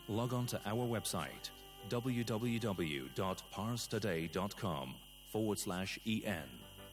log on to our website www.parstoday.com/en.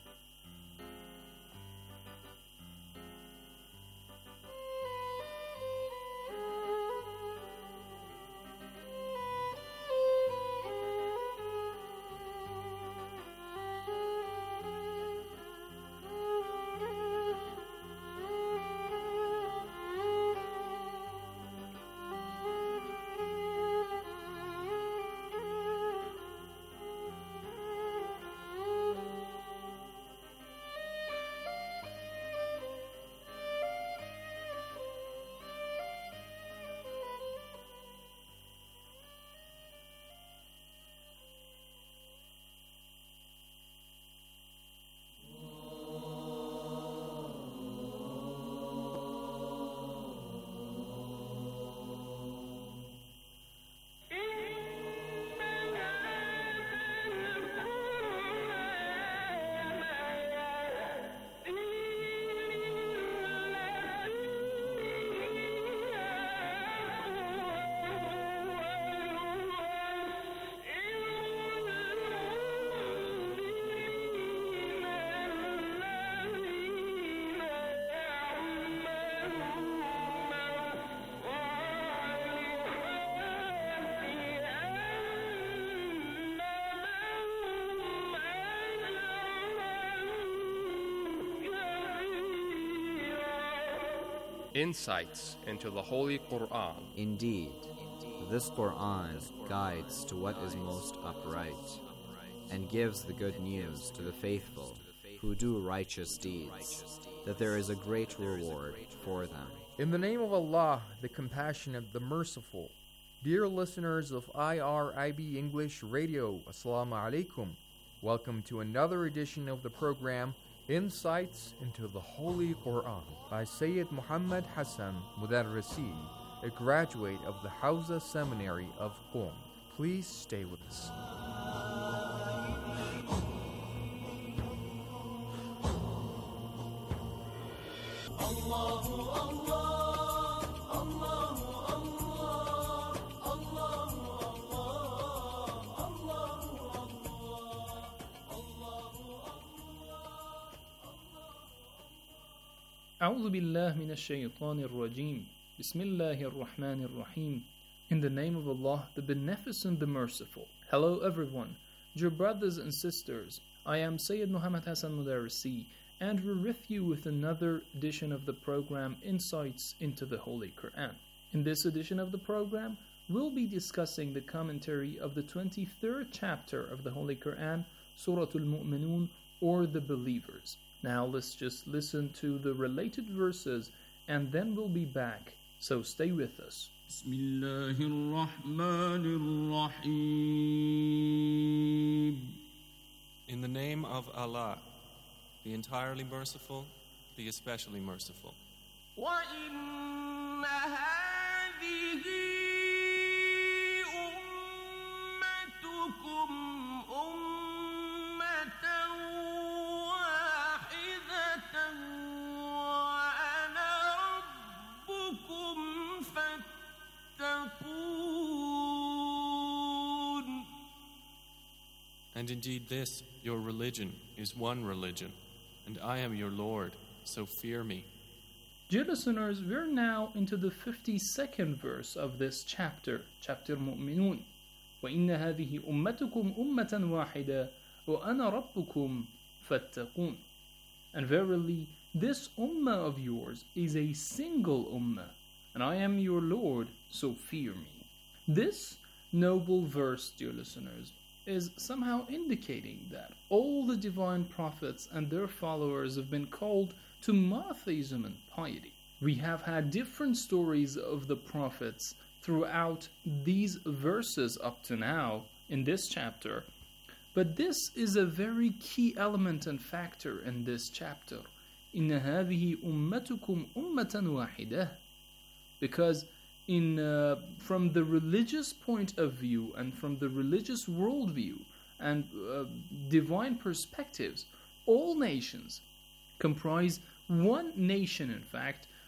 Insights into the Holy Quran. Indeed, this Quran guides to what is most upright and gives the good news to the faithful who do righteous deeds, that there is a great reward for them. In the name of Allah, the Compassionate, the Merciful. Dear listeners of IRIB English Radio, Assalamu alaikum. Welcome to another edition of the program Insights into the Holy Quran by Sayyid Muhammad Hassan Mudarrisi, a graduate of the Hawza Seminary of Qom. Please stay with us. أعوذ بالله من الشيطان الرجيم بسم الله الرحمن الرحيم. In the name of Allah, the Beneficent, the Merciful. Hello everyone, dear brothers and sisters. I am Sayyid Muhammad Hassan Mudarrisi, and we're with you with another edition of the program Insights into the Holy Quran. In this edition of the program, we'll be discussing the commentary of the 23rd chapter of the Holy Quran, Surah Al-Mu'minun, or the Believers. Now let's just listen to the related verses and then we'll be back. So stay with us. In the name of Allah, the entirely merciful, the especially merciful. And indeed this, your religion, is one religion, and I am your Lord, so fear me. Dear listeners, we're now into the 52nd verse of this chapter, Chapter Mu'minun. وَإِنَّ هَذِهِ أُمَّتُكُمْ أُمَّةً وَاحِدَةً وَأَنَا رَبُّكُمْ فَاتَّقُونَ. And verily, this ummah of yours is a single ummah, and I am your Lord, so fear me. This noble verse, dear listeners, is somehow indicating that all the divine prophets and their followers have been called to monotheism and piety. We have had different stories of the prophets throughout these verses up to now in this chapter, but this is a very key element and factor in this chapter. إِنَّ هَذِهِ أُمَّتُكُمْ أُمَّةً وَاحِدَةً. Because from the religious point of view and from the religious worldview and divine perspectives, all nations comprise one nation, in fact,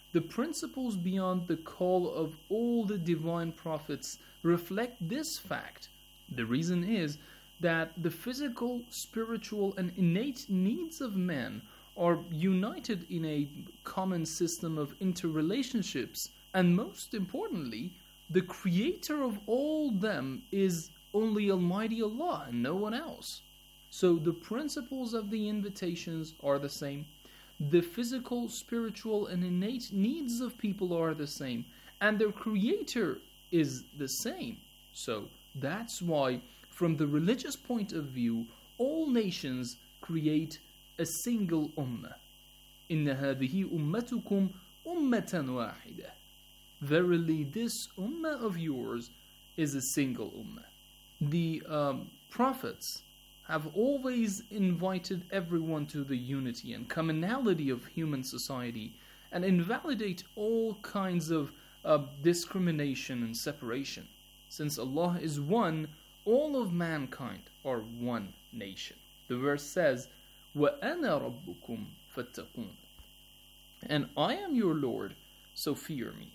the principles beyond the call of all the divine prophets reflect this fact. The reason is that the physical, spiritual, and innate needs of man are united in a common system of interrelationships, and most importantly, the creator of all them is only Almighty Allah and no one else. So the principles of the invitations are the same. The physical, spiritual, and innate needs of people are the same, and their creator is the same. So that's why, from the religious point of view, all nations create a single ummah. إِنَّ هَذِهِ أُمَّتُكُمْ أُمَّةً وَاحِدَةً. Verily, this ummah of yours is a single ummah. The prophets have always invited everyone to the unity and commonality of human society and invalidate all kinds of discrimination and separation. Since Allah is one, all of mankind are one nation. The verse says, وَأَنَا رَبُّكُمْ فَاتَّقُونَ. And I am your Lord, so fear me.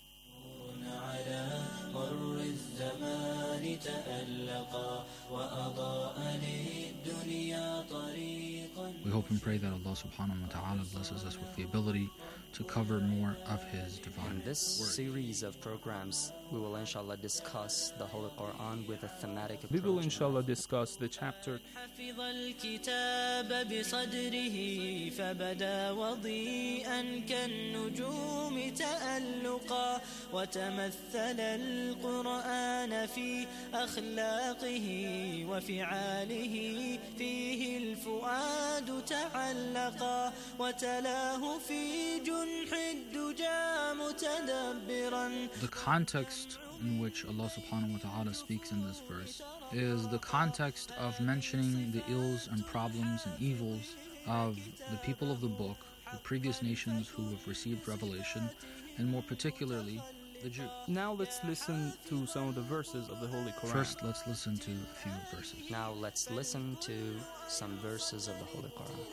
We hope and pray that Allah subhanahu wa ta'ala blesses us with the ability to cover more of His divine In this word. series of programs, we will inshallah discuss the Holy Quran with a thematic approach. We will inshallah discuss the chapter حفظ الكتاب بصدره فبدا وضيئا كالنجوم تألقا وتمثل القرآن في أخلاقه وفعاله فيه الفؤاد تعلقا وتلاه في جنح الدجى متدبرا. The context in which Allah subhanahu wa ta'ala speaks in this verse is the context of mentioning the ills and problems and evils of the people of the book, the previous nations who have received revelation, and more particularly the Jews. Now let's listen to some of the verses of the Holy Quran. First, let's listen to a few verses. Now let's listen to some verses of the Holy Quran.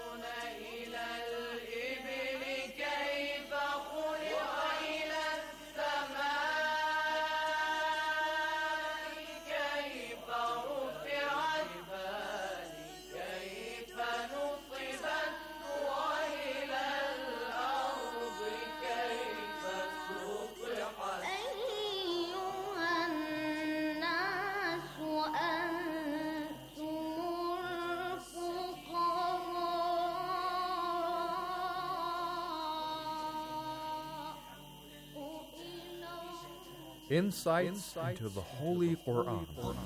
Insights into the Holy Quran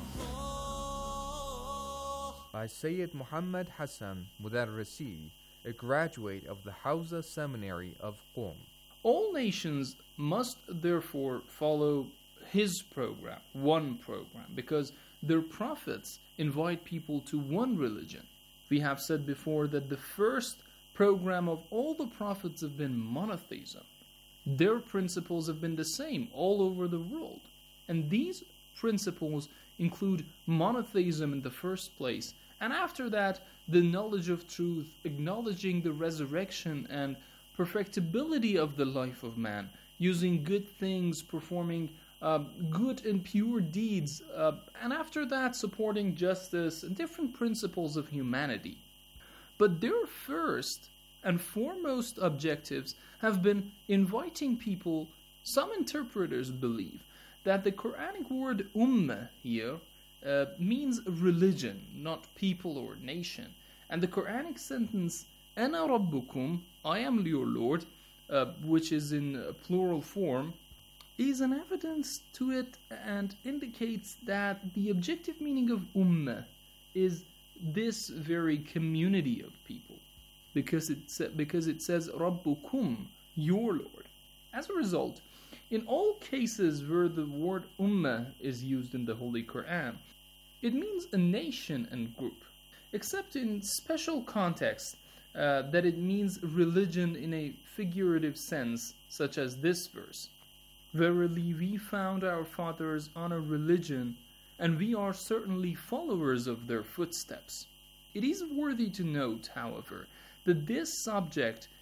by Sayyid Muhammad Hassan Mudarrisi, a graduate of the Hawza Seminary of Qom. All nations must therefore follow his program, one program, because their prophets invite people to one religion. We have said before that the first program of all the prophets have been monotheism. Their principles have been the same all over the world. And these principles include monotheism in the first place, and after that, the knowledge of truth, acknowledging the resurrection and perfectibility of the life of man, using good things, performing good and pure deeds, and after that, supporting justice and different principles of humanity. But their first and foremost objectives have been inviting people. Some interpreters believe that the Quranic word ummah here means religion, not people or nation. And the Quranic sentence, Ana Rabbukum, I am your Lord, which is in plural form, is an evidence to it and indicates that the objective meaning of ummah is this very community of people. Because it says Rabbukum, your Lord. As a result, in all cases where the word ummah is used in the Holy Quran, it means a nation and group, except in special contexts that it means religion in a figurative sense, such as this verse. Verily we found our fathers on a religion, and we are certainly followers of their footsteps. It is worthy to note, however, that this subject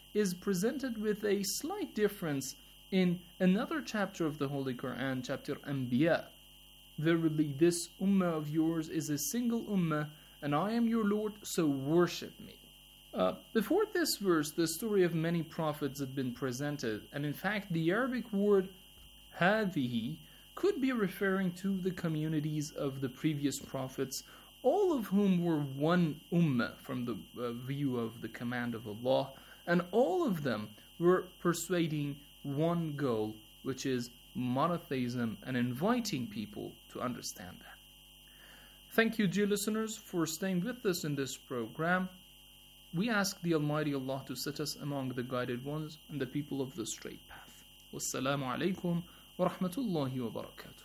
is presented with a slight difference in another chapter of the Holy Quran, chapter Anbiya. Verily, this ummah of yours is a single ummah, and I am your Lord, so worship me. Before this verse, the story of many prophets had been presented, and in fact, the Arabic word هذه could be referring to the communities of the previous prophets, all of whom were one ummah from the view of the command of Allah, and all of them were persuading one goal, which is monotheism, and inviting people to understand that. Thank you, dear listeners, for staying with us in this program. We ask the Almighty Allah to set us among the guided ones and the people of the straight path. Wassalamu alaikum wa rahmatullahi wa barakatuh.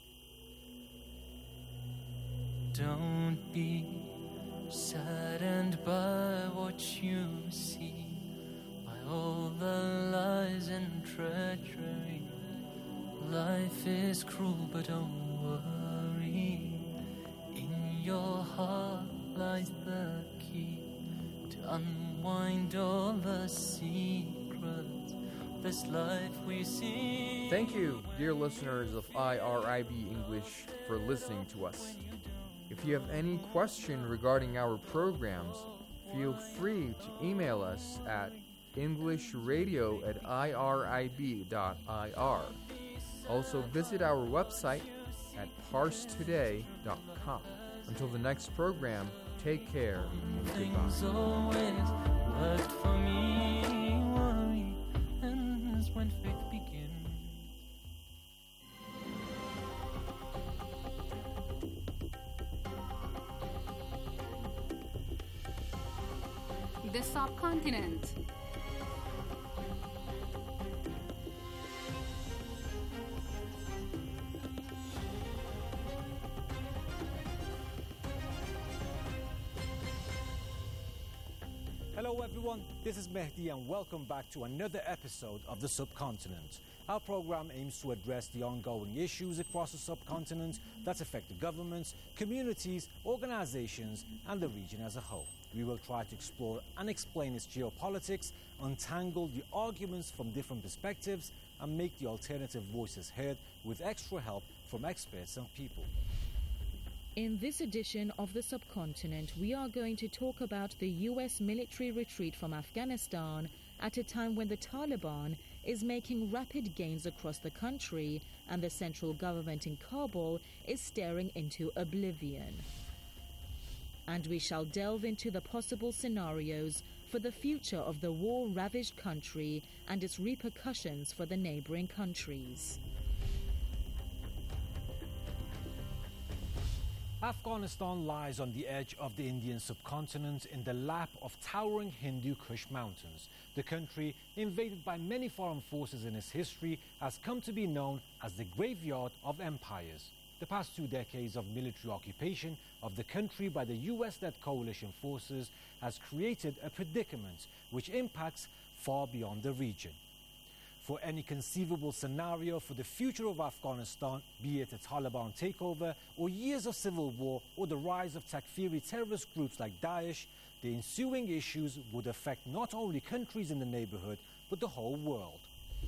Don't be saddened by what you see, by all the lies and treachery. Life is cruel, but don't worry. In your heart lies the key to unwind all the secrets of this life we see. Thank you, dear listeners of IRIB English, for listening to us. If you have any question regarding our programs, feel free to email us at englishradio@irib.ir. Also visit our website at parstoday.com. Until the next program, take care and Things goodbye. always worked for me. Worry ends when faith begins. The subcontinent. Hello everyone, this is Mehdi and welcome back to another episode of The Subcontinent. Our program aims to address the ongoing issues across the subcontinent that affect the governments, communities, organizations and the region as a whole. We will try to explore and explain its geopolitics, untangle the arguments from different perspectives and make the alternative voices heard with extra help from experts and people. In this edition of The Subcontinent, we are going to talk about the US military retreat from Afghanistan at a time when the Taliban is making rapid gains across the country and the central government in Kabul is staring into oblivion. And we shall delve into the possible scenarios for the future of the war-ravaged country and its repercussions for the neighboring countries. Afghanistan lies on the edge of the Indian subcontinent in the lap of towering Hindu Kush mountains. The country, invaded by many foreign forces in its history, has come to be known as the graveyard of empires. The past 2 decades of military occupation of the country by the US-led coalition forces has created a predicament which impacts far beyond the region. For any conceivable scenario for the future of Afghanistan, be it a Taliban takeover or years of civil war or the rise of Takfiri terrorist groups like Daesh, the ensuing issues would affect not only countries in the neighborhood but the whole world.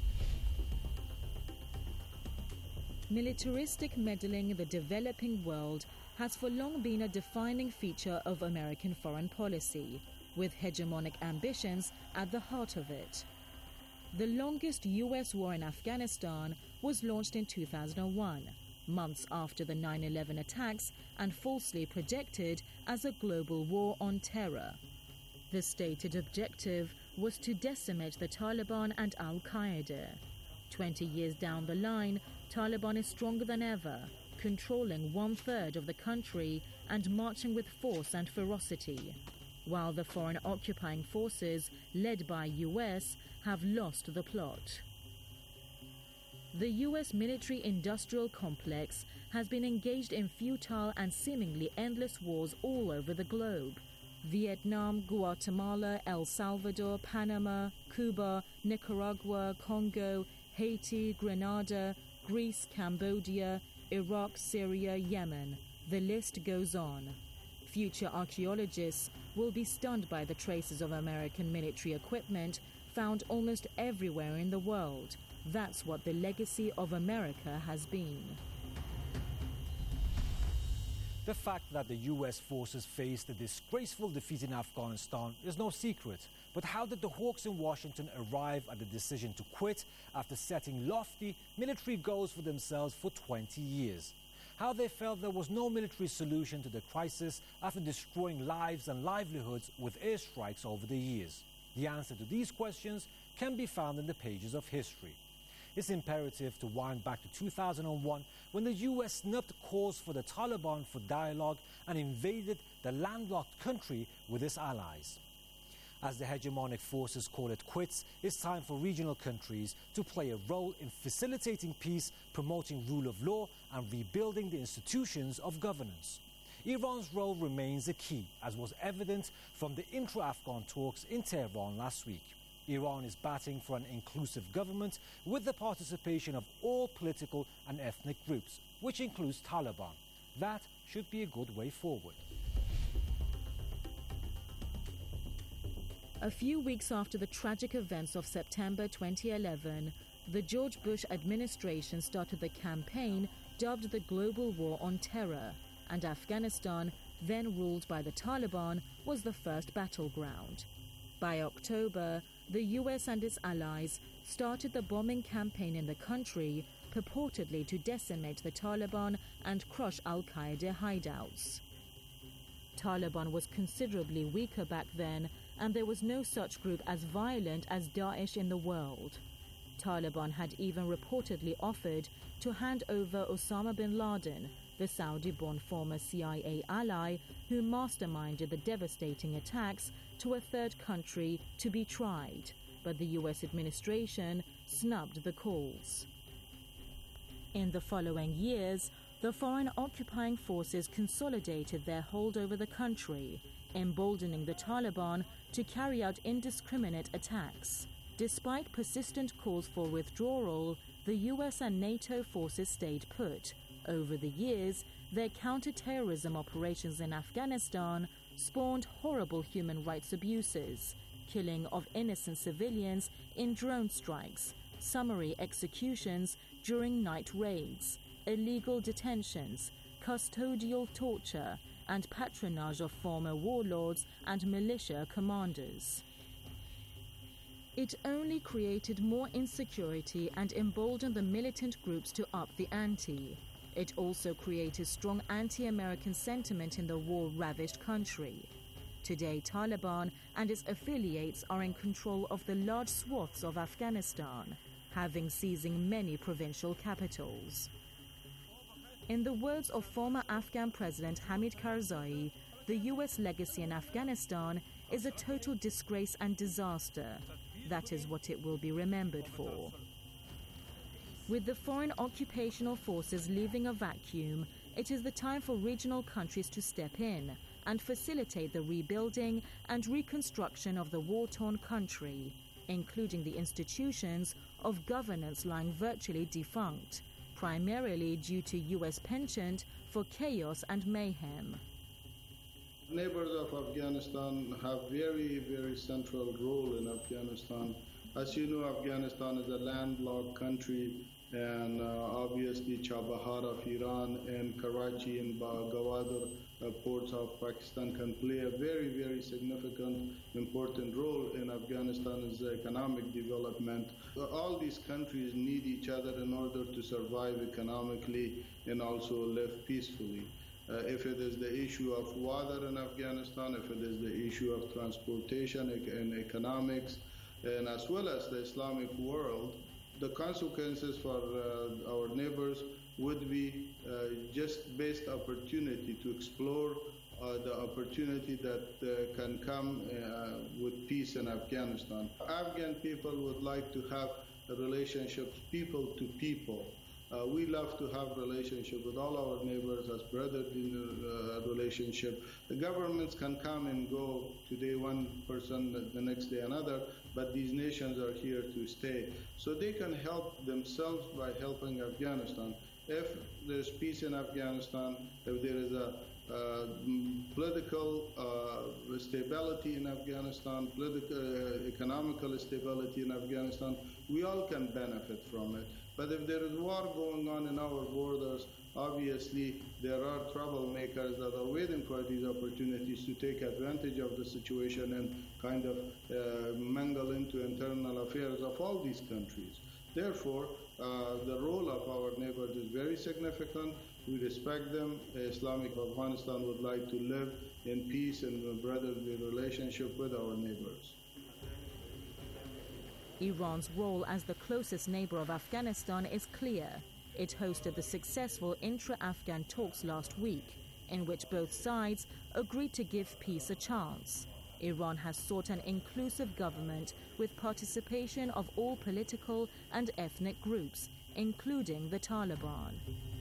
Militaristic meddling in the developing world has for long been a defining feature of American foreign policy, with hegemonic ambitions at the heart of it. The longest US war in Afghanistan was launched in 2001, months after the 9/11 attacks, and falsely projected as a global war on terror. The stated objective was to decimate the Taliban and Al-Qaeda. 20 years down the line, Taliban is stronger than ever, controlling 1/3 of the country and marching with force and ferocity, while the foreign occupying forces, led by US, have lost the plot. The US military-industrial complex has been engaged in futile and seemingly endless wars all over the globe. Vietnam, Guatemala, El Salvador, Panama, Cuba, Nicaragua, Congo, Haiti, Grenada, Greece, Cambodia, Iraq, Syria, Yemen. The list goes on. Future archaeologists will be stunned by the traces of American military equipment found almost everywhere in the world. That's what the legacy of America has been. The fact that the US forces faced a disgraceful defeat in Afghanistan is no secret. But how did the hawks in Washington arrive at the decision to quit after setting lofty military goals for themselves for 20 years? How they felt there was no military solution to the crisis after destroying lives and livelihoods with airstrikes over the years? The answer to these questions can be found in the pages of history. It's imperative to wind back to 2001 when the US snubbed calls for the Taliban for dialogue and invaded the landlocked country with its allies. As the hegemonic forces call it quits, it's time for regional countries to play a role in facilitating peace, promoting rule of law, and rebuilding the institutions of governance. Iran's role remains a key, as was evident from the intra-Afghan talks in Tehran last week. Iran is batting for an inclusive government with the participation of all political and ethnic groups, which includes Taliban. That should be a good way forward. A few weeks after the tragic events of September 2011, the George Bush administration started the campaign dubbed the Global War on Terror, and Afghanistan, then ruled by the Taliban, was the first battleground. By October, the US and its allies started the bombing campaign in the country, purportedly to decimate the Taliban and crush al-Qaeda hideouts. Taliban was considerably weaker back then, and there was no such group as violent as Daesh in the world. Taliban had even reportedly offered to hand over Osama bin Laden, the Saudi-born former CIA ally who masterminded the devastating attacks, to a third country to be tried, but the US administration snubbed the calls. In the following years, the foreign occupying forces consolidated their hold over the country, emboldening the Taliban to carry out indiscriminate attacks. Despite persistent calls for withdrawal, the US and NATO forces stayed put. Over the years, their counter-terrorism operations in Afghanistan spawned horrible human rights abuses, killing of innocent civilians in drone strikes, summary executions during night raids, illegal detentions, custodial torture, and patronage of former warlords and militia commanders. It only created more insecurity and emboldened the militant groups to up the ante. It also created strong anti-American sentiment in the war-ravaged country. Today, Taliban and its affiliates are in control of the large swaths of Afghanistan, having seizing many provincial capitals. In the words of former Afghan President Hamid Karzai, the US legacy in Afghanistan is a total disgrace and disaster. That is what it will be remembered for. With the foreign occupational forces leaving a vacuum, it is the time for regional countries to step in and facilitate the rebuilding and reconstruction of the war-torn country, including the institutions of governance lying virtually defunct, primarily due to US penchant for chaos and mayhem. Neighbors of Afghanistan have very, very central role in Afghanistan. As you know, Afghanistan is a landlocked country, and obviously Chabahar of Iran and Karachi and Gwadar ports of Pakistan can play a very, very significant, important role in Afghanistan's economic development. All these countries need each other in order to survive economically and also live peacefully. If it is the issue of water in Afghanistan, if it is the issue of transportation and economics, and as well as the Islamic world, the consequences for our neighbors would be just best opportunity to explore the opportunity that can come with peace in Afghanistan. Afghan people would like to have relationships people to people. We love to have relationship with all our neighbors as brotherly relationship. The governments can come and go, today one person, the next day another, but these nations are here to stay. So they can help themselves by helping Afghanistan. If there's peace in Afghanistan, if there is a political stability in Afghanistan, economical stability in Afghanistan. We all can benefit from it. But if there is war going on in our borders, obviously there are troublemakers that are waiting for these opportunities to take advantage of the situation and kind of mingle into internal affairs of all these countries. Therefore, the role of our neighbors is very significant. We respect them. Islamic Afghanistan would like to live in peace and brotherly relationship with our neighbors. Iran's role as the closest neighbor of Afghanistan is clear. It hosted the successful intra-Afghan talks last week, in which both sides agreed to give peace a chance. Iran has sought an inclusive government with participation of all political and ethnic groups, including the Taliban.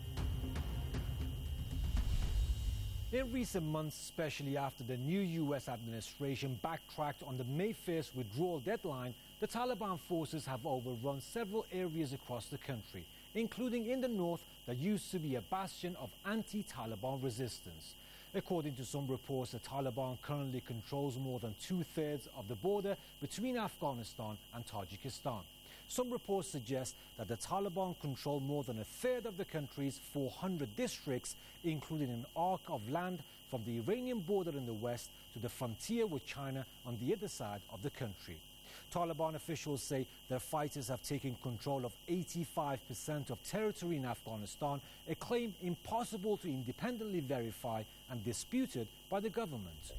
In recent months, especially after the new U.S. administration backtracked on the May 1st withdrawal deadline, the Taliban forces have overrun several areas across the country, including in the north that used to be a bastion of anti-Taliban resistance. According to some reports, the Taliban currently controls more than 2/3 of the border between Afghanistan and Tajikistan. Some reports suggest that the Taliban control more than 1/3 of the country's 400 districts, including an arc of land from the Iranian border in the west to the frontier with China on the other side of the country. Taliban officials say their fighters have taken control of 85% of territory in Afghanistan, a claim impossible to independently verify and disputed by the government.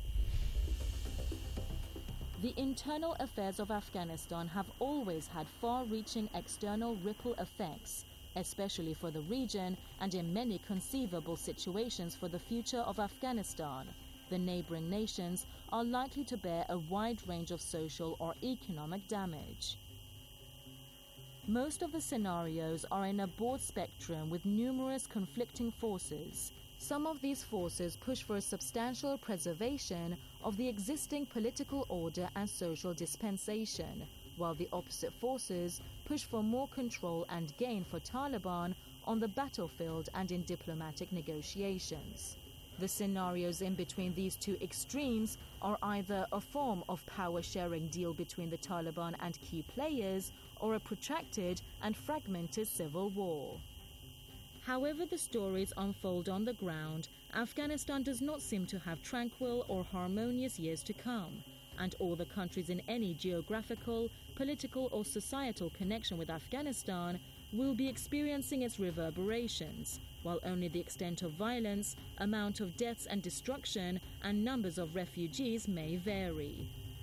The internal affairs of Afghanistan have always had far-reaching external ripple effects, especially for the region and in many conceivable situations for the future of Afghanistan. The neighboring nations are likely to bear a wide range of social or economic damage. Most of the scenarios are in a broad spectrum with numerous conflicting forces. Some of these forces push for a substantial preservation of the existing political order and social dispensation, while the opposite forces push for more control and gain for Taliban on the battlefield and in diplomatic negotiations. The scenarios in between these two extremes are either a form of power-sharing deal between the Taliban and key players or a protracted and fragmented civil war. However the stories unfold on the ground, Afghanistan does not seem to have tranquil or harmonious years to come, and all the countries in any geographical, political or societal connection with Afghanistan will be experiencing its reverberations, while only the extent of violence, amount of deaths and destruction, and numbers of refugees may vary.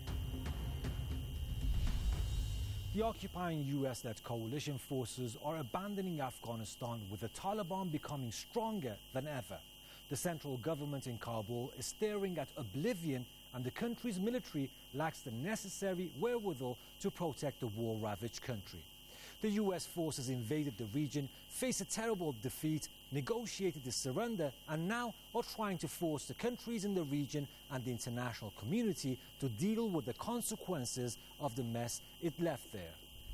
The occupying US-led coalition forces are abandoning Afghanistan, with the Taliban becoming stronger than ever. The central government in Kabul is staring at oblivion, and the country's military lacks the necessary wherewithal to protect the war-ravaged country. The US forces invaded the region, faced a terrible defeat, negotiated the surrender, and now are trying to force the countries in the region and the international community to deal with the consequences of the mess it left there.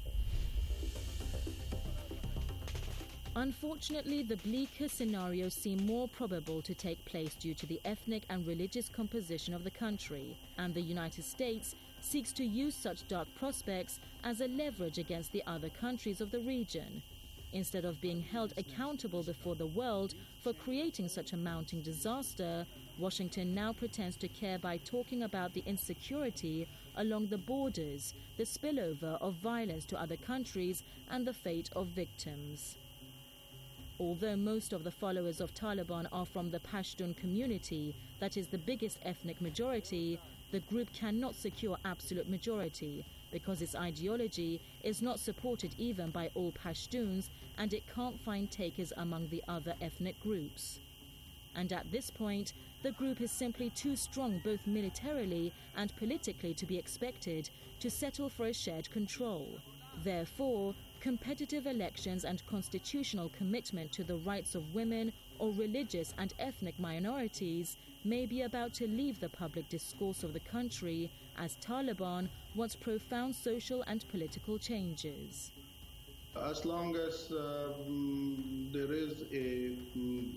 Unfortunately, the bleaker scenarios seem more probable to take place due to the ethnic and religious composition of the country, and the United States seeks to use such dark prospects as a leverage against the other countries of the region. Instead of being held accountable before the world for creating such a mounting disaster, Washington now pretends to care by talking about the insecurity along the borders, the spillover of violence to other countries, and the fate of victims. Although most of the followers of Taliban are from the Pashtun community, that is the biggest ethnic majority, the group cannot secure absolute majority because its ideology is not supported even by all Pashtuns, and it can't find takers among the other ethnic groups. And at this point, the group is simply too strong both militarily and politically to be expected to settle for a shared control. Therefore, competitive elections and constitutional commitment to the rights of women or religious and ethnic minorities may be about to leave the public discourse of the country as Taliban wants profound social and political changes. As long as there is a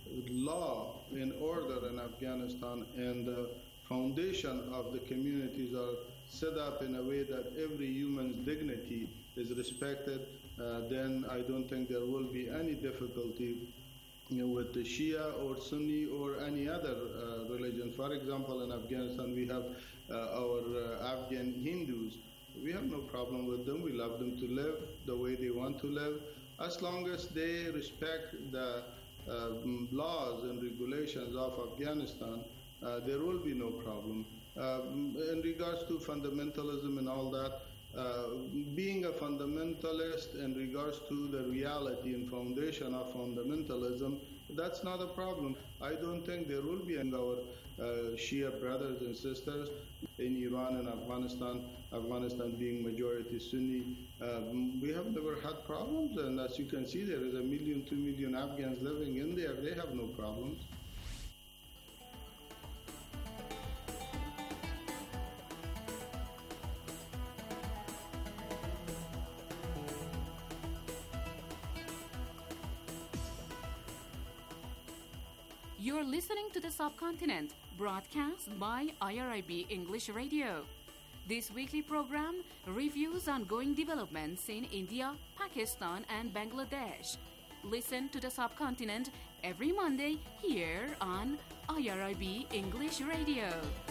law in order in Afghanistan and the foundation of the communities are set up in a way that every human's dignity is respected, then I don't think there will be any difficulty with the Shia or Sunni or any other religion. For example, in Afghanistan, we have our Afghan Hindus. We have no problem with them. We love them to live the way they want to live, as long as they respect the laws and regulations of Afghanistan. There will be no problem. In regards to fundamentalism and all that, being a fundamentalist in regards to the reality and foundation of fundamentalism, that's not a problem. I don't think there will be our Shia brothers and sisters in Iran and Afghanistan, Afghanistan being majority Sunni. We have never had problems, and as you can see, there is 1 million, 2 million Afghans living in there. They have no problems. You're listening to The Subcontinent, broadcast by IRIB English Radio. This weekly program reviews ongoing developments in India, Pakistan, and Bangladesh. Listen to The Subcontinent every Monday here on IRIB English Radio.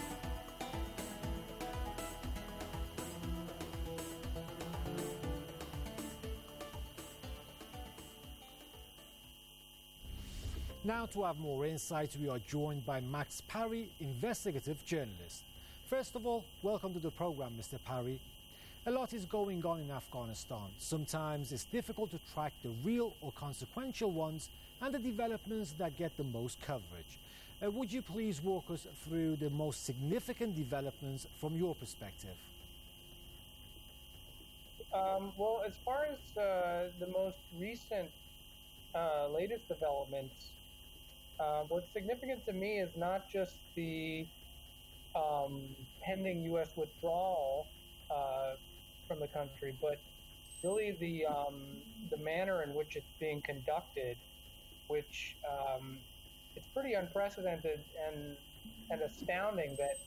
Now, to have more insights, we are joined by Max Parry, investigative journalist. First of all, welcome to the program, Mr. Parry. A lot is going on in Afghanistan. Sometimes it's difficult to track the real or consequential ones and the developments that get the most coverage. Would you please walk us through the most significant developments from your perspective? Well, as far as the most recent latest developments, what's significant to me is not just the pending U.S. withdrawal from the country, but really the manner in which it's being conducted, which it's pretty unprecedented and astounding that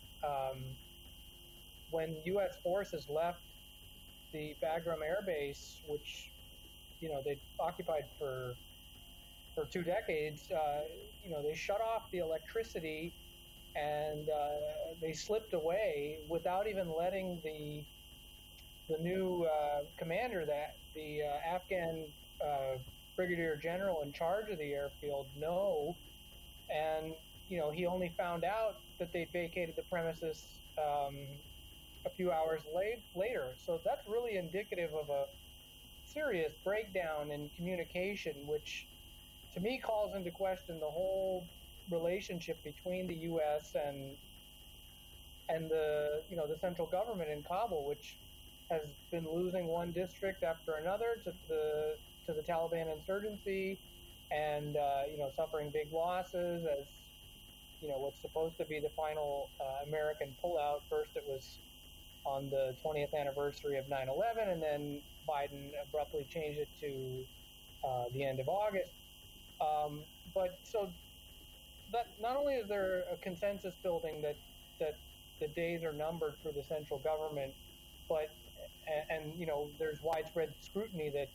when U.S. forces left the Bagram Air Base, which they occupied for 2 decades, they shut off the electricity and they slipped away without even letting the new commander, the Afghan brigadier general in charge of the airfield, know. And he only found out that they'd vacated the premises a few hours later. So that's really indicative of a serious breakdown in communication, which to me calls into question the whole relationship between the U.S. and the central government in Kabul, which has been losing one district after another to the Taliban insurgency, and suffering big losses as what's supposed to be the final American pullout. First, it was on the 20th anniversary of 9/11, and then Biden abruptly changed it to the end of August. But so that not only is there a consensus building that the days are numbered for the central government, but there's widespread scrutiny that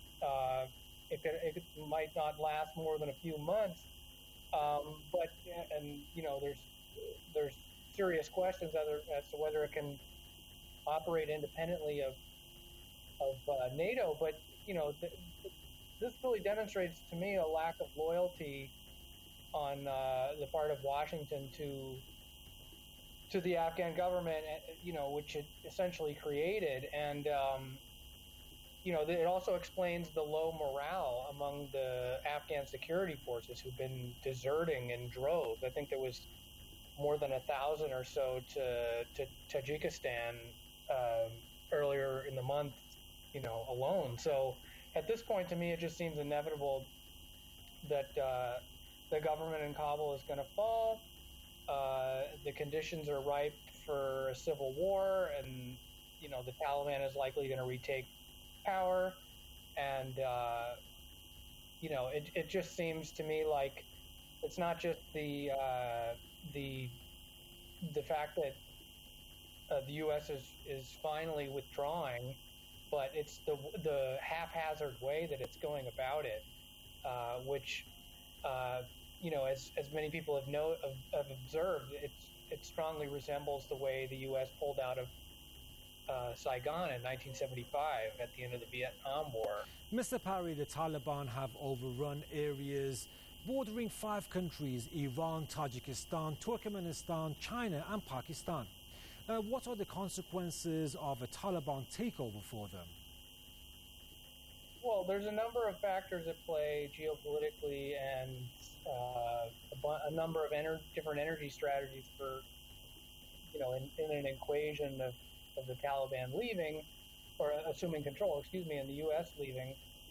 it might not last more than a few months. There's serious questions as to whether it can operate independently of NATO. But this really demonstrates to me a lack of loyalty on the part of Washington to the Afghan government, which it essentially created. And it also explains the low morale among the Afghan security forces who've been deserting in droves. I think there was more than 1,000 or so to Tajikistan earlier in the month, alone. So at this point, to me, it just seems inevitable that the government in Kabul is going to fall. The conditions are ripe for a civil war, and the Taliban is likely going to retake power. And it just seems to me like it's not just the fact that the U.S. is finally withdrawing, but it's the haphazard way that it's going about it, which as many people have observed, it strongly resembles the way the U.S. pulled out of Saigon in 1975 at the end of the Vietnam War. Mr. Parry, the Taliban have overrun areas bordering 5 countries: Iran, Tajikistan, Turkmenistan, China, and Pakistan. What are the consequences of a Taliban takeover for them? Well, there's a number of factors at play geopolitically, and a number of different energy strategies for, in an equation of the Taliban leaving, or assuming control, and the U.S. leaving.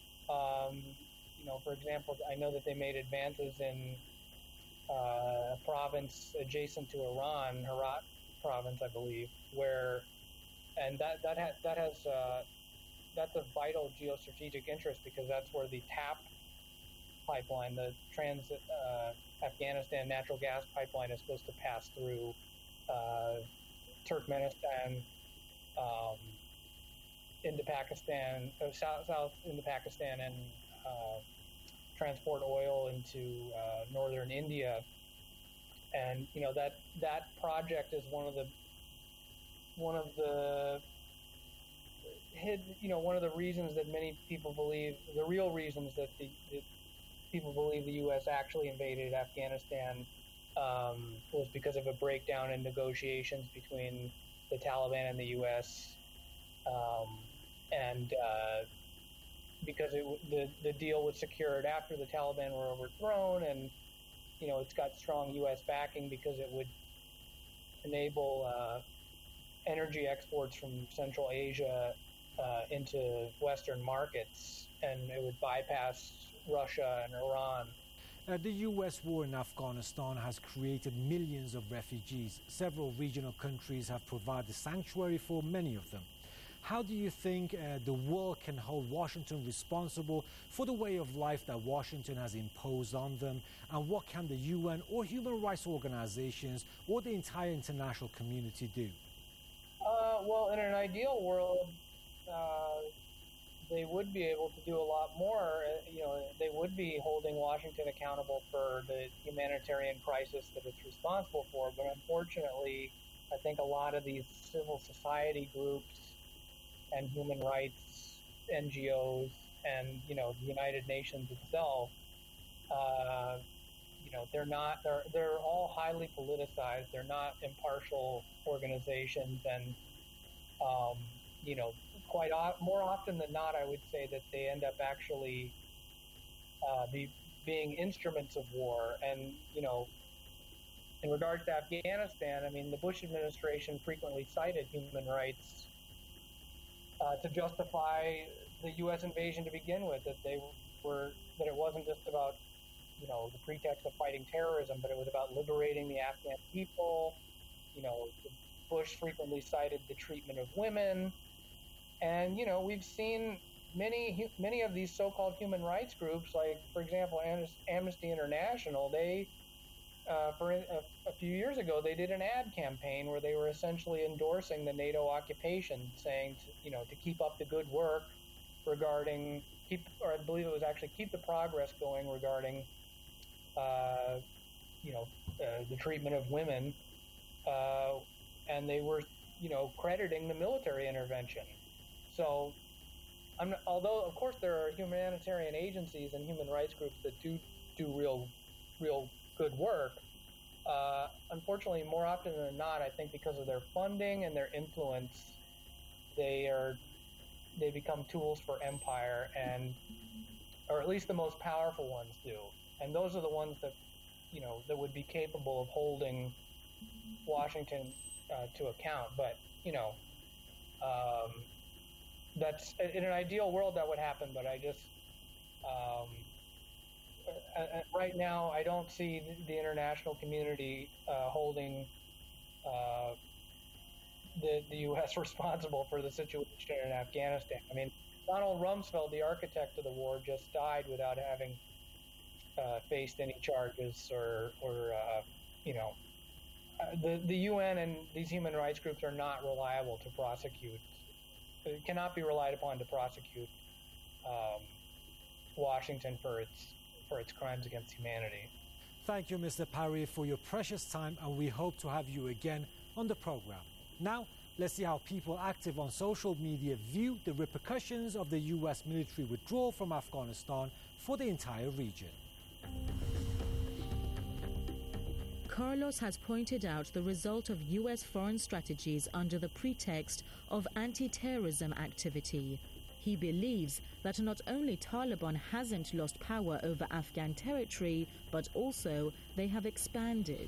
For example, I know that they made advances in a province adjacent to Iran, Herat province, I believe, that's a vital geostrategic interest, because that's where the TAP pipeline, the Afghanistan natural gas pipeline, is supposed to pass through Turkmenistan into Pakistan, south into Pakistan, and transport oil into northern India. And that project is one of the reasons that many people believe, the real reasons that people believe the U.S. actually invaded Afghanistan was because of a breakdown in negotiations between the Taliban and the U.S. Because the deal was secured after the Taliban were overthrown, and it's got strong U.S. backing because it would enable energy exports from Central Asia into Western markets, and it would bypass Russia and Iran. The U.S. war in Afghanistan has created millions of refugees. Several regional countries have provided sanctuary for many of them. How do you think the world can hold Washington responsible for the way of life that Washington has imposed on them? And what can the UN or human rights organizations or the entire international community do? Well, in an ideal world, they would be able to do a lot more. They would be holding Washington accountable for the humanitarian crisis that it's responsible for. But unfortunately, I think a lot of these civil society groups and human rights NGOs and the United Nations itself, they're all highly politicized. They're not impartial organizations, and more often than not, I would say that they end up actually being instruments of war. And in regards to Afghanistan, I mean, the Bush administration frequently cited human rights to justify the U.S. invasion to begin with, that it wasn't just about the pretext of fighting terrorism, but it was about liberating the Afghan people. Bush frequently cited the treatment of women, and we've seen many of these so-called human rights groups, like for example Amnesty International. They for a few years ago, they did an ad campaign where they were essentially endorsing the NATO occupation, saying to keep up the good work regarding keep the progress going regarding the treatment of women, and they were crediting the military intervention. So although of course there are humanitarian agencies and human rights groups that do real good work, unfortunately, more often than not, I think because of their funding and their influence, they become tools for empire, or at least the most powerful ones do. And those are the ones that that would be capable of holding Washington to account. But that's in an ideal world that would happen. But I just right now, I don't see the international community holding the U.S. responsible for the situation in Afghanistan. I mean, Donald Rumsfeld, the architect of the war, just died without having faced any charges or the UN and these human rights groups are not reliable to prosecute. It cannot be relied upon to prosecute Washington for its crimes against humanity. Thank you, Mr. Parry, for your precious time, and we hope to have you again on the program. Now, let's see how people active on social media view the repercussions of the U.S. military withdrawal from Afghanistan for the entire region. Carlos has pointed out the result of U.S. foreign strategies under the pretext of anti-terrorism activity. He believes that not only Taliban hasn't lost power over Afghan territory, but also they have expanded.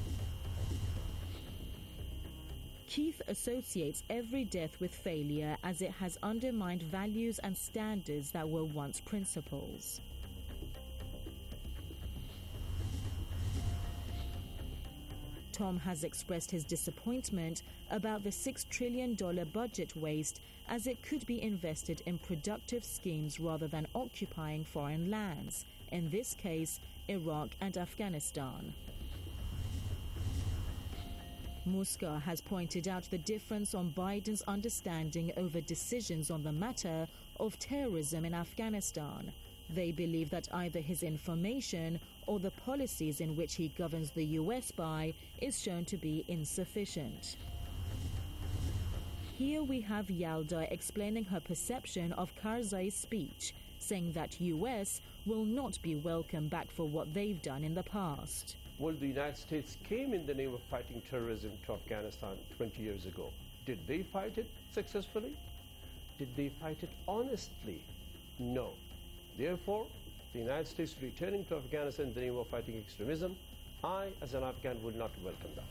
Keith associates every death with failure as it has undermined values and standards that were once principles. Tom has expressed his disappointment about the $6 trillion budget waste, as it could be invested in productive schemes rather than occupying foreign lands, in this case, Iraq and Afghanistan. Muska has pointed out the difference on Biden's understanding over decisions on the matter of terrorism in Afghanistan. They believe that either his information or the policies in which he governs the U.S. by is shown to be insufficient. Here we have Yalda explaining her perception of Karzai's speech, saying that U.S. will not be welcome back for what they've done in the past. Well, the United States came in the name of fighting terrorism to Afghanistan 20 years ago. Did they fight it successfully? Did they fight it honestly? No. Therefore, the United States returning to Afghanistan in the name of fighting extremism, I, as an Afghan, would not welcome that.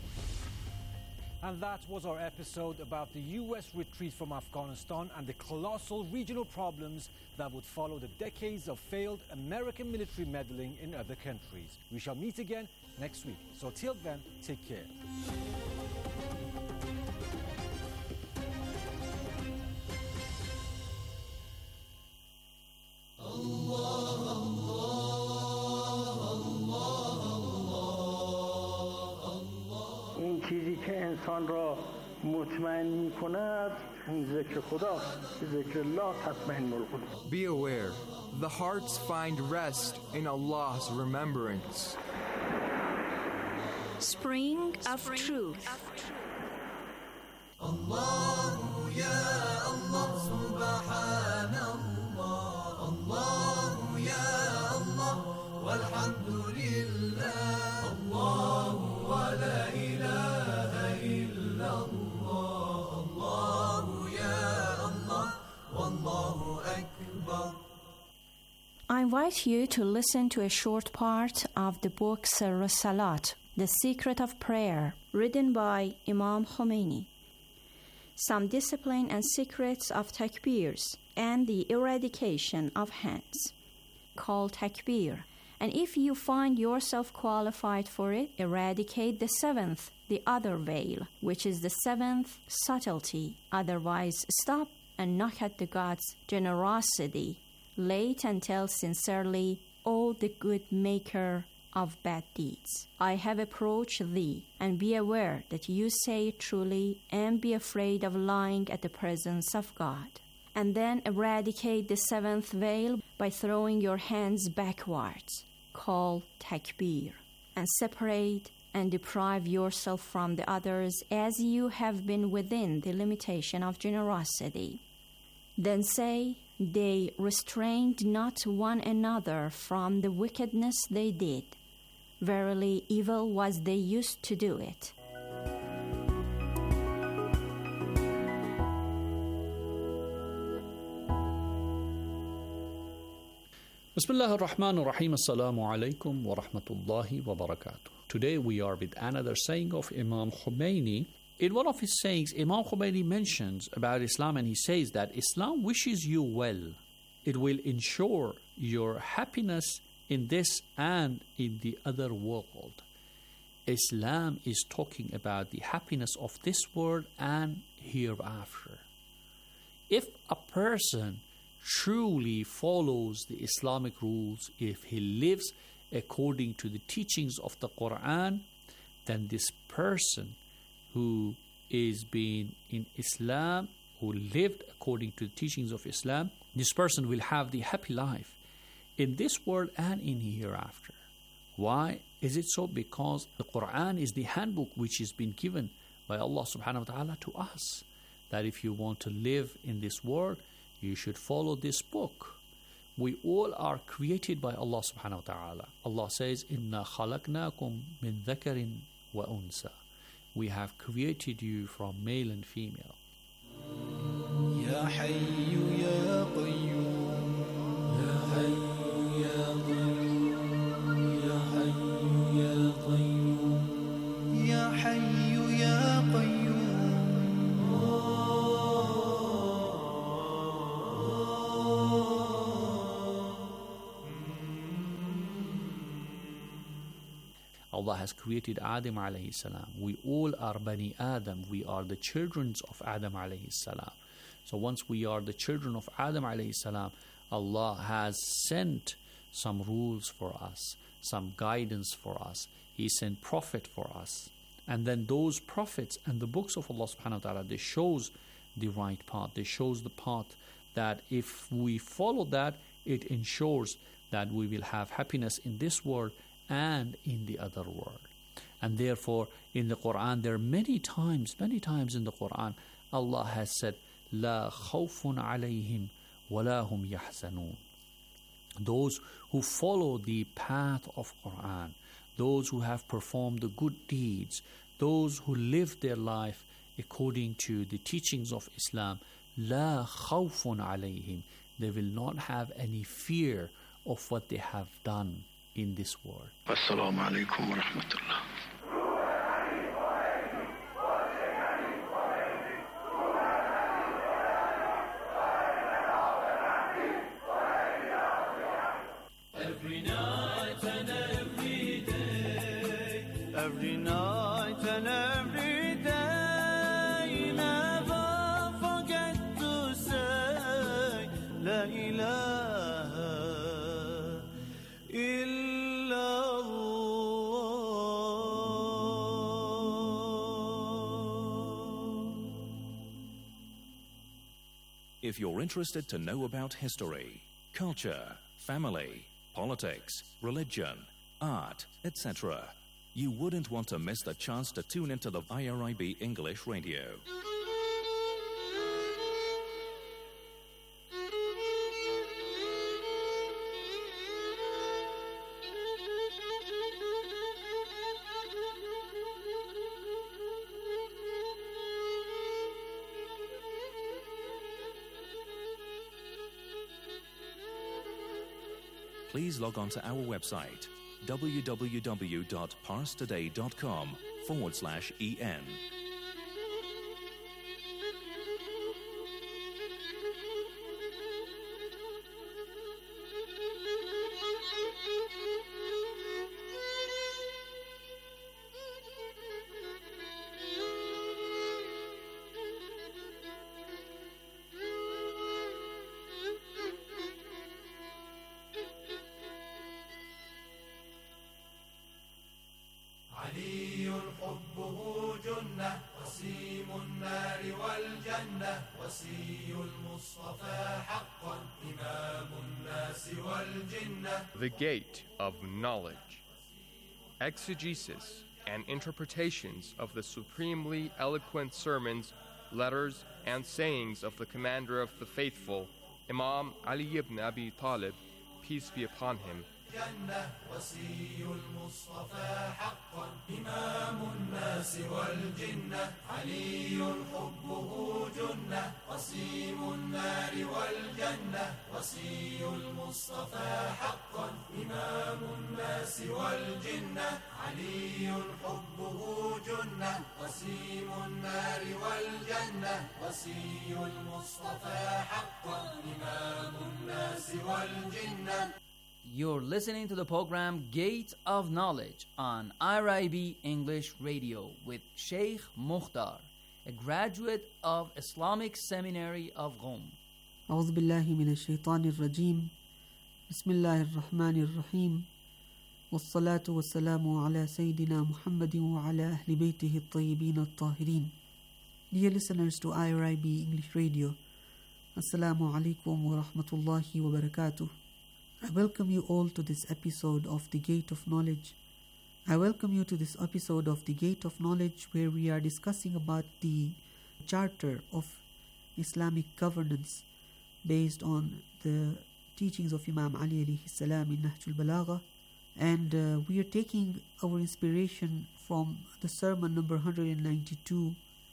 And that was our episode about the U.S. retreat from Afghanistan and the colossal regional problems that would follow the decades of failed American military meddling in other countries. We shall meet again next week. So till then, take care. این چیزی که انسان را مطمئن می کند این ذکر خداست. ذکر الله تطمئن القلوب. Be aware, the hearts find rest in Allah's remembrance. Spring of Truth. الله يا الله سبحان الله الله يا الله والحمد لله الله ولا إله إلا الله الله يا الله والله أكبر. I invite you to listen to a short part of the book Sirr Salat, The Secret of Prayer, written by Imam Khomeini. Some discipline and secrets of takbirs and the eradication of hands, called takbir. And if you find yourself qualified for it, eradicate the seventh, the other veil, which is the seventh subtlety. Otherwise, stop and knock at the God's generosity. Late and tell sincerely, O the good maker of bad deeds. I have approached thee, and be aware that you say it truly, and be afraid of lying at the presence of God. And then eradicate the seventh veil by throwing your hands backwards, called takbir, and separate and deprive yourself from the others as you have been within the limitation of generosity. Then say, they restrained not one another from the wickedness they did. Verily, evil was they used to do it. Bismillah ar-Rahman ar-Rahim. Assalamu alaikum wa rahmatullahi wa barakatuh. Today we are with another saying of Imam Khomeini. In one of his sayings, Imam Khomeini mentions about Islam, and he says that Islam wishes you well. It will ensure your happiness in this and in the other world. Islam is talking about the happiness of this world and hereafter. If a person truly follows the Islamic rules, if he lives according to the teachings of the Quran, then this person who is being in Islam, who lived according to the teachings of Islam, this person will have the happy life in this world and in hereafter. Why is it so? Because the Quran is the handbook which has been given by Allah subhanahu wa ta'ala to us, that if you want to live in this world, you should follow this book. We all are created by Allah subhanahu wa ta'ala. Allah says, Inna khalaqnakum min dhakarin wa unsa. We have created you from male and female. Ya Hayyu Ya Qayyum, Ya Hayyu Ya Qayyum, Ya Hayyu Ya Qayyum, Ya Hayyu Ya Qayyum. Allah has created Adam alayhi salam. We all are Bani Adam. We are the children of Adam alayhi salam. So once we are the children of Adam alayhi salam, Allah has sent some rules for us, some guidance for us. He sent prophet for us. And then those prophets and the books of Allah subhanahu wa ta'ala, they shows the right path. They shows the path that if we follow that, it ensures that we will have happiness in this world and in the other world. And therefore, in the Quran, there are many times in the Quran, Allah has said, La khawfun alayhim wa la hum yahzanun. Those who follow the path of Quran, those who have performed the good deeds, those who live their life according to the teachings of Islam, La khawfun alayhim. They will not have any fear of what they have done in this world. Assalamu alaikum wa rahmatullah. Every night and every day, every night and every day, never forget to say La ilaha If you're interested to know about history, culture, family, politics, religion, art, etc., you wouldn't want to miss the chance to tune into the IRIB English Radio. Please log on to our website, www.parstoday.com/en. علي حبه جنة وسيم النار والجنة وسي المصطفى حقا إمام الناس والجنة. The Gate of Knowledge. Exegesis and interpretations of the supremely eloquent sermons, letters, and sayings of the Commander of the Faithful, Imam Ali ibn Abi Talib, peace be upon him. جنة وسي المصطفى حقا إمام الناس والجنة علي حبه جنة وسيم النار والجنة وسي المصطفى حقا إمام الناس والجنة علي حبه جنة وسيم النار والجنة وسي المصطفى حقا إمام الناس والجنة. You're listening to the program Gate of Knowledge on IRIB English Radio with Sheikh Mukhtar, a graduate of Islamic Seminary of Qom. أعوذ بالله من الشيطان الرجيم بسم الله الرحمن الرحيم والصلاة والسلام على سيدنا محمد وعلى أهل بيته الطيبين الطاهرين. Dear listeners to IRIB English Radio, Assalamu alaikum wa rahmatullahi wa barakatuh. I welcome you all to this episode of The Gate of Knowledge. I welcome you to this episode of The Gate of Knowledge, where we are discussing about the charter of Islamic governance based on the teachings of Imam Ali alayhi salam in Nahjul Balagha. And we are taking our inspiration from the sermon number 192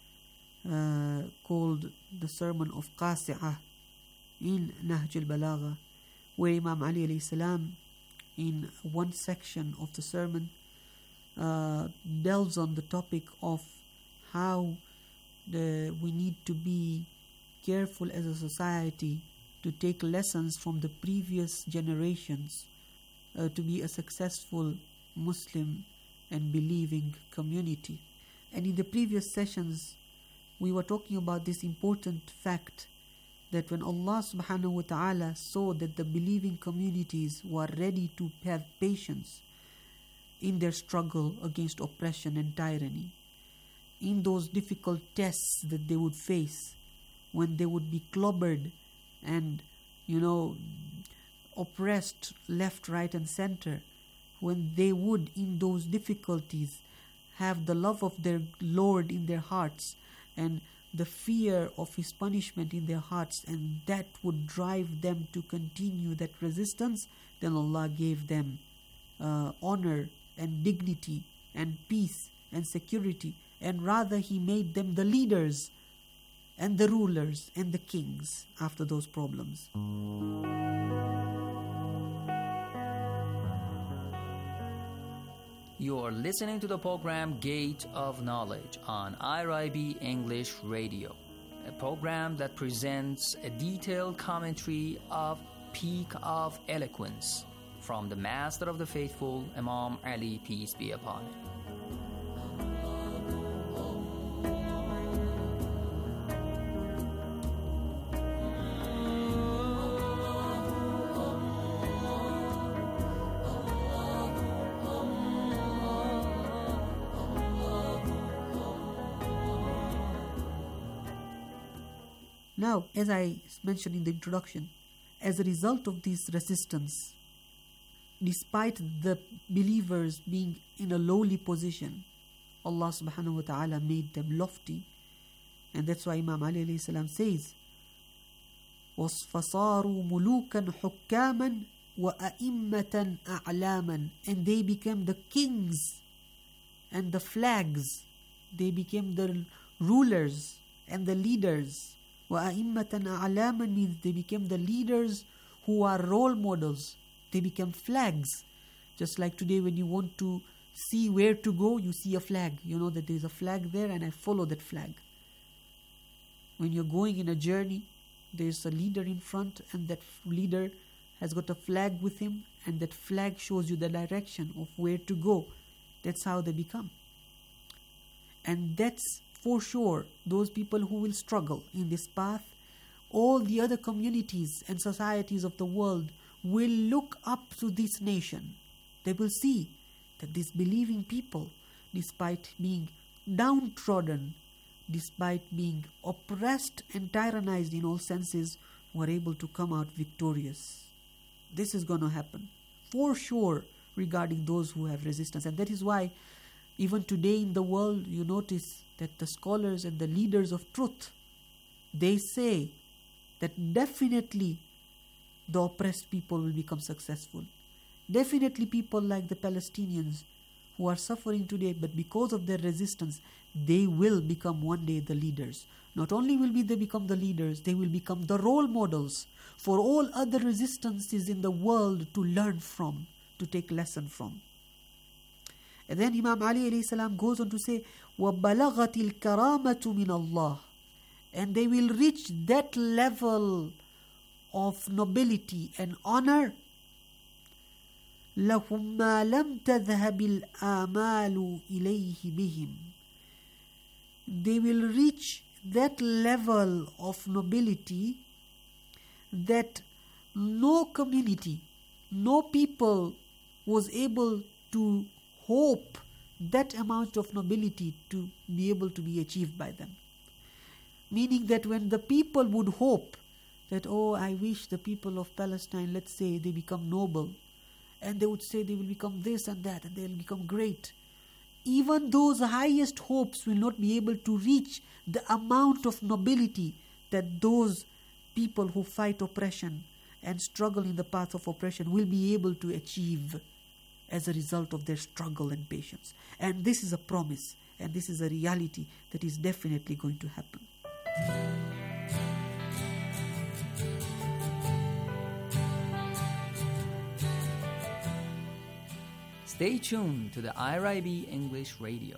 called the Sermon of Qasi'ah in Nahjul Balagha, where Imam Ali alayhi salam in one section of the sermon delves on the topic of how we need to be careful as a society to take lessons from the previous generations to be a successful Muslim and believing community. And in the previous sessions, we were talking about this important fact that when Allah subhanahu wa ta'ala saw that the believing communities were ready to have patience in their struggle against oppression and tyranny, in those difficult tests that they would face, when they would be clobbered and, oppressed left, right and center, when they would in those difficulties have the love of their Lord in their hearts and the fear of His punishment in their hearts, and that would drive them to continue that resistance, then Allah gave them honor and dignity and peace and security, and rather He made them the leaders and the rulers and the kings after those problems. You are listening to the program Gate of Knowledge on IRIB English Radio, a program that presents a detailed commentary of Peak of Eloquence from the Master of the Faithful, Imam Ali, peace be upon him. Now, as I mentioned in the introduction, as a result of this resistance, despite the believers being in a lowly position, Allah subhanahu wa ta'ala made them lofty. And that's why Imam Ali alayhi salam says, وَصْفَصَارُوا مُلُوكًا حُكَّامًا وَأَئِمَّةً أَعْلَامًا. And they became the kings and the flags. They became the rulers and the leaders. وَأَئِمَّةً أَعْلَامًا means they became the leaders who are role models. They become flags. Just like today when you want to see where to go, you see a flag. You know that there is a flag there and I follow that flag. When you're going in a journey, there's a leader in front and that leader has got a flag with him, and that flag shows you the direction of where to go. That's how they become. And that's for sure those people who will struggle in this path. All the other communities and societies of the world will look up to this nation. They will see that these believing people, despite being downtrodden, despite being oppressed and tyrannized in all senses, were able to come out victorious. This is going to happen for sure regarding those who have resistance. And that is why even today in the world, you notice that the scholars and the leaders of truth, they say that definitely the oppressed people will become successful. Definitely people like the Palestinians who are suffering today, but because of their resistance, they will become one day the leaders. Not only will they become the leaders, they will become the role models for all other resistances in the world to learn from, to take lesson from. And then Imam Ali alayhi salam goes on to say, وَبَلَغَتِ الْكَرَامَةُ مِنَ اللَّهِ. And they will reach that level of nobility and honor. لَهُمْ مَا لَمْ تَذْهَبِ الْآمَالُ إِلَيْهِ بِهِمْ. They will reach that level of nobility that no community, no people was able to hope that amount of nobility to be able to be achieved by them. Meaning that when the people would hope that, oh, I wish the people of Palestine, let's say, they become noble, and they would say they will become this and that, and they will become great. Even those highest hopes will not be able to reach the amount of nobility that those people who fight oppression and struggle in the path of oppression will be able to achieve as a result of their struggle and patience. And this is a promise, and this is a reality that is definitely going to happen. Stay tuned to the IRIB English Radio.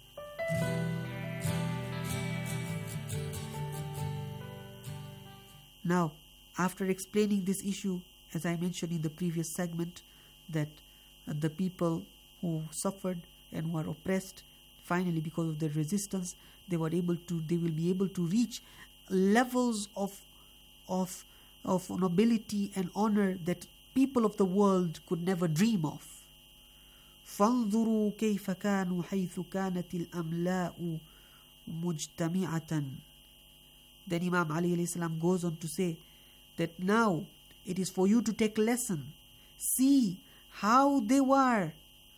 Now, after explaining this issue, as I mentioned in the previous segment, that the people who suffered and were oppressed, finally because of their resistance, they will be able to reach levels of nobility and honor that people of the world could never dream of. فانظروا كيف كانوا حيث كانت الأملاء مجتمعة. Then Imam alayhi salam goes on to say that now it is for you to take lesson. See how they were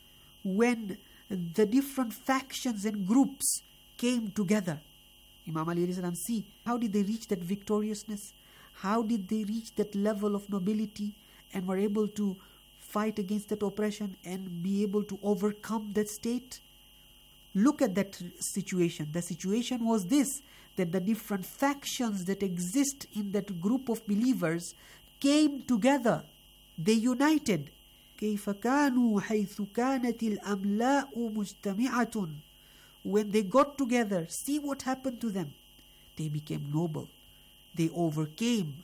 when the different factions and groups came together. Imam alayhi salam, see how did they reach that victoriousness? How did they reach that level of nobility and were able to fight against that oppression and be able to overcome that state? Look at that situation. The situation was this, that the different factions that exist in that group of believers came together. They united. كيف كانوا حيث كانت الأملاء مجتمعة. When they got together, see what happened to them. They became noble. They overcame.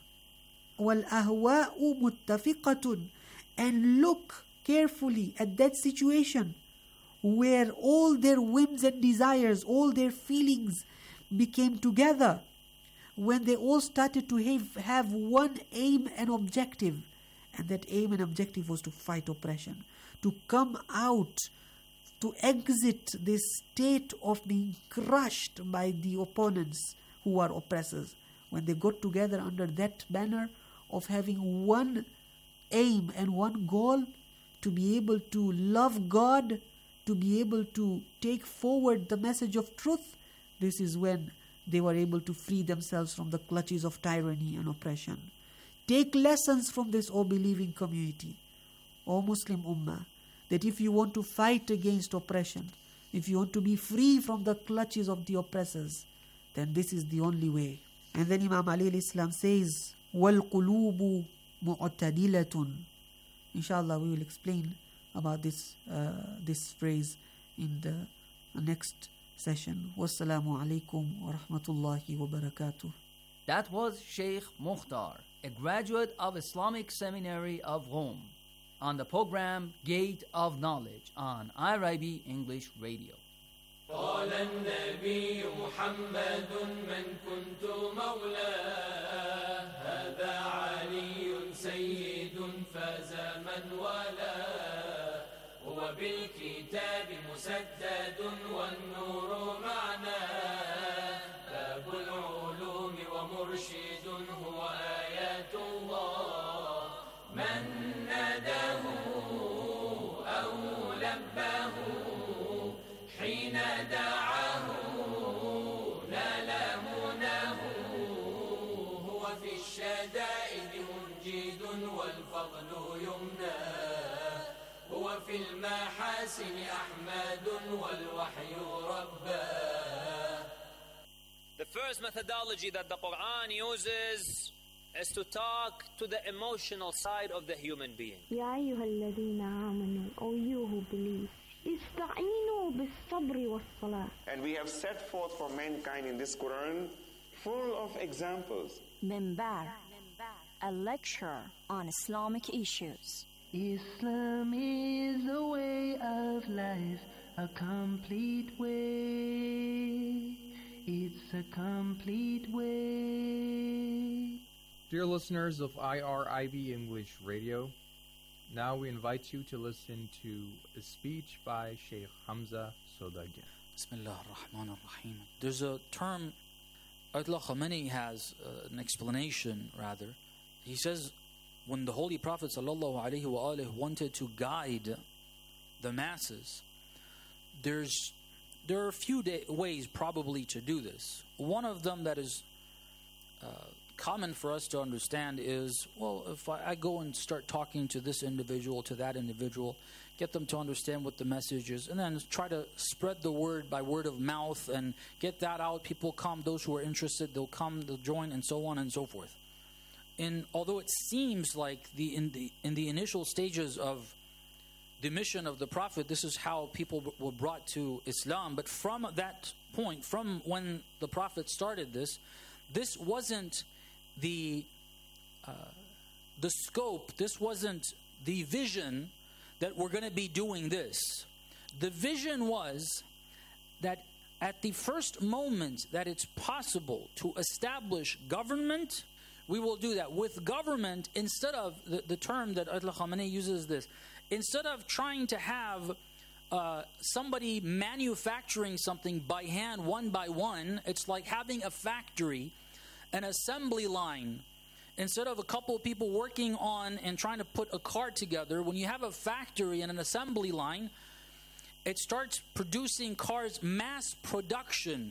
والأهواء متفقة. And look carefully at that situation where all their whims and desires, all their feelings became together. When they all started to have one aim and objective. And that aim and objective was to fight oppression. To come out, to exit this state of being crushed by the opponents who are oppressors. When they got together under that banner of having one aim and one goal, to be able to love God, to be able to take forward the message of truth, this is when they were able to free themselves from the clutches of tyranny and oppression. Take lessons from this, O believing community, O Muslim Ummah, that if you want to fight against oppression, if you want to be free from the clutches of the oppressors, then this is the only way. And then Imam alayhi salam says, وَالْقُلُوبُ مُعْتَدِلَةٌ. Inshallah, we will explain about this phrase in the next session. Wassalamu alaikum wa rahmatullahi wa barakatuh. That was Sheikh Mukhtar, a graduate of Islamic Seminary of Rome, on the program Gate of Knowledge on IRIB English Radio. قال النبي محمد من كنت مولاه هذا علي سيد فاز من والاه هو بالكتاب مسدد والنور معناه باب العلوم ومرشد هو آيات الله من ناداه أو لباه حين دعاه نال مناه هو في الشدائد منجد والفضل يمناه هو في المحاسن أحمد والوحي رباه. The first methodology that the Quran uses is to talk to the emotional side of the human being. يا أيها الذين آمنوا, O you who believe, استعينوا بالصبر والصلاة. And we have set forth for mankind in this Quran full of examples. Minbar, a lecture on Islamic issues. Islam is a way of life, a complete way. It's a complete way. Dear listeners of IRIB English Radio, now we invite you to listen to a speech by Sheikh Hamza Sodagi. Bismillah ar-Rahman ar-Rahim. There's a term, Ayatollah Khamenei has an explanation rather. He says when the Holy Prophet ﷺ wanted to guide the masses, there are a few ways probably to do this. One of them that is common for us to understand is, well, if I go and start talking to this individual, to that individual, get them to understand what the message is, and then try to spread the word by word of mouth and get that out. People come, those who are interested, they'll come, they'll join, and so on and so forth. And although it seems like in the initial stages of the mission of the Prophet, this is how people were brought to Islam, but from that point, from when the Prophet started this wasn't the scope, this wasn't the vision that we're going to be doing this. The vision was that at the first moment that it's possible to establish government, we will do that. With government, instead of, the term that Ayatollah Khamenei uses this, instead of trying to have somebody manufacturing something by hand, one by one, it's like having a factory, an assembly line. Instead of a couple of people working on and trying to put a car together, when you have a factory and an assembly line, it starts producing cars, mass production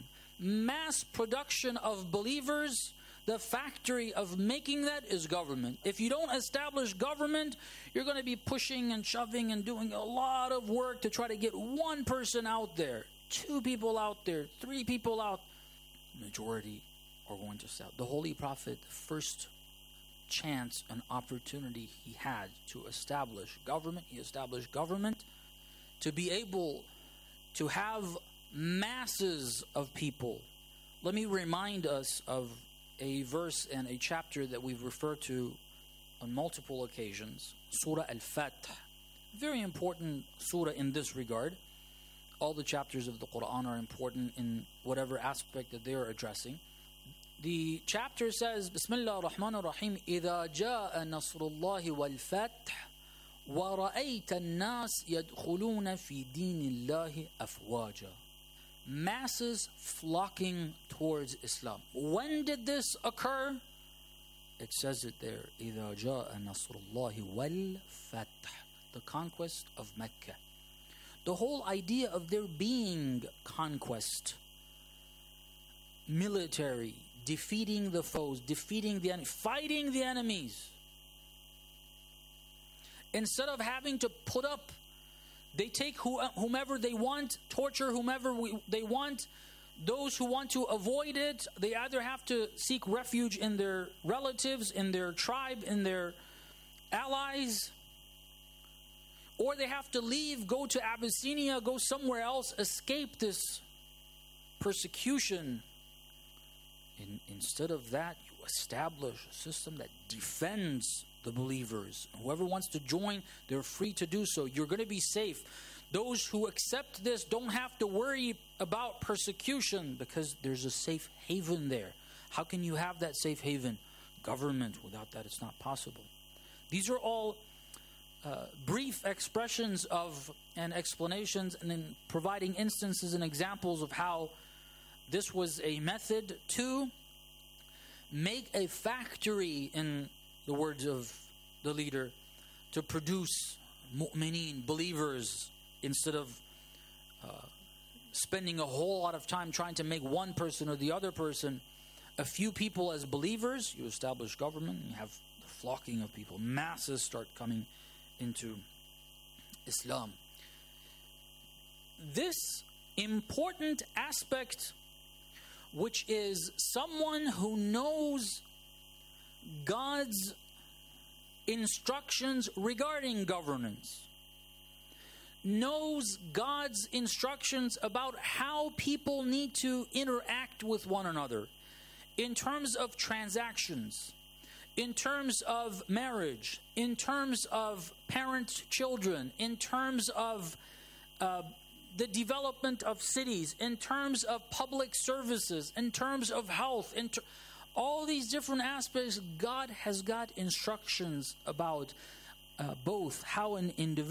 of believers. The factory of making that is government. If you don't establish government, you're going to be pushing and shoving and doing a lot of work to try to get one person out there, 2 people out there, 3 people out. Majority are going to sell. The Holy Prophet, the first chance and opportunity he had to establish government, he established government to be able to have masses of people. Let me remind us of a verse and a chapter that we've referred to on multiple occasions, Surah Al-Fath. Very important surah in this regard. All the chapters of the Quran are important in whatever aspect that they are addressing. The chapter says, Bismillah ar-Rahman ar-Rahim, إِذَا جَاءَ نَصْرُ اللَّهِ وَالْفَتْحِ وَرَأَيْتَ النَّاسِ يَدْخُلُونَ فِي دِينِ اللَّهِ أَفْوَاجًا. Masses flocking towards Islam. When did this occur? It says it there, إِذَا جَاءَ نَصْرُ اللَّهِ وَالْفَتْحِ, the conquest of Mecca. The whole idea of there being conquest, military, defeating the foes, defeating the enemies, fighting the enemies. Instead of having to put up, they take whomever they want, torture whomever they want. Those who want to avoid it, they either have to seek refuge in their relatives, in their tribe, in their allies, or they have to leave, go to Abyssinia, go somewhere else, escape this persecution. Instead of that, you establish a system that defends the believers. Whoever wants to join, they're free to do so. You're going to be safe. Those who accept this don't have to worry about persecution because there's a safe haven there. How can you have that safe haven? Government. Without that, it's not possible. These are all brief expressions of and explanations, and in providing instances and examples of how this was a method to make a factory, in the words of the leader, to produce mu'mineen, believers, instead of spending a whole lot of time trying to make one person or the other person, a few people as believers. You establish government, you have the flocking of people. Masses start coming into Islam. This important aspect, which is someone who knows God's instructions regarding governance, knows God's instructions about how people need to interact with one another in terms of transactions, in terms of marriage, in terms of parent-children, in terms of the development of cities, in terms of public services, in terms of health, All these different aspects, God has got instructions about both how an individual